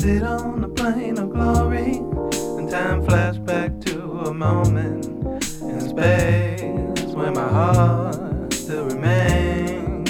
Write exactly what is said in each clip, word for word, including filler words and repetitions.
sit on the plane of glory, and time flashed back to a moment in space where my heart still remains.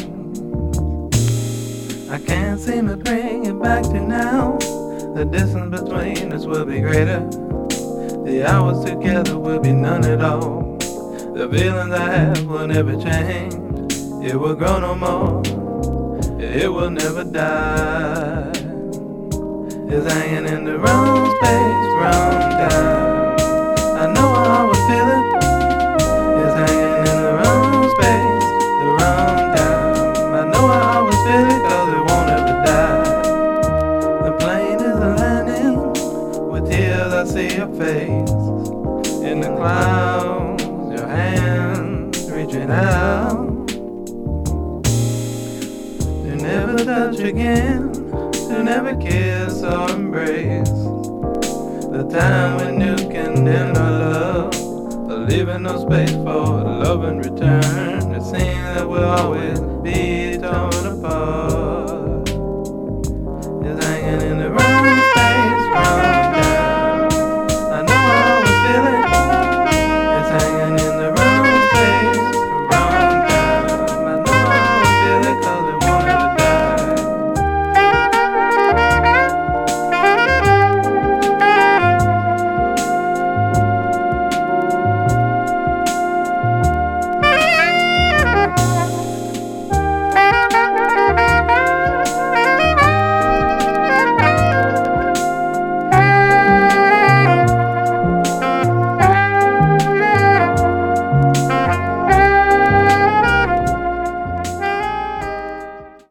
I can't seem to bring it back to now. The distance between us will be greater. The hours together will be none at all. The feelings I have will never change. It will grow no more. It will never die. It's hanging in the wrong space, wrong time. I know how I feel it. It's hanging in the wrong space, the wrong time. I know how I feel it, cause it won't ever die. The plane is landing. With tears I see your face. In the clouds, your hands reaching out. To never touch again, to never kiss or embrace. The time when you condemn our love, but leaving no space for love and return. It seems that we'll always be torn apart.